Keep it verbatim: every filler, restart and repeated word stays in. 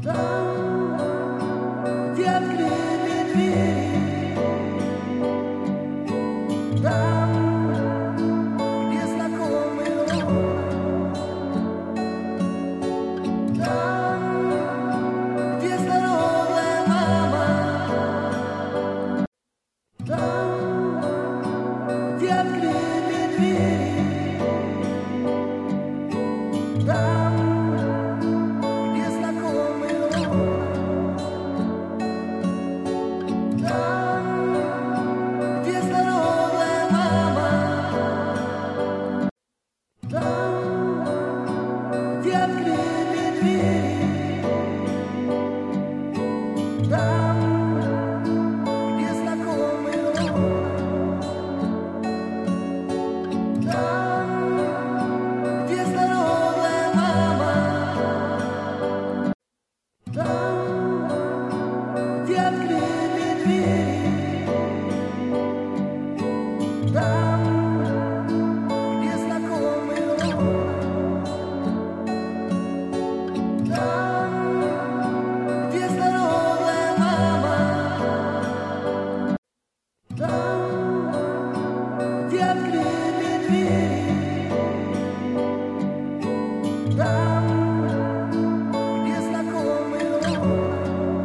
Там, где открыты двери, там, где знакомый рот, там, где здоровая мама, там, где открыты двери, там. Где открыты двери, там, где знакомый рот, там, где здоровая мама, там, где открыты двери, там. Где открыты двери.